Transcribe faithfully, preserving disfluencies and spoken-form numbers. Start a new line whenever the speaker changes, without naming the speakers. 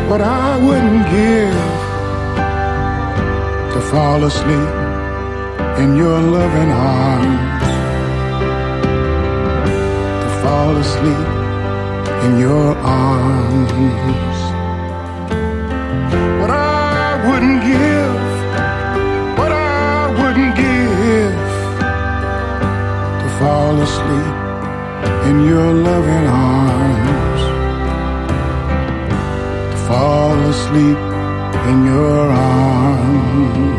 what I wouldn't give to fall asleep in your loving arms, to fall asleep in your arms. What I wouldn't give, what I wouldn't give to fall asleep in your loving arms, to fall asleep in your arms.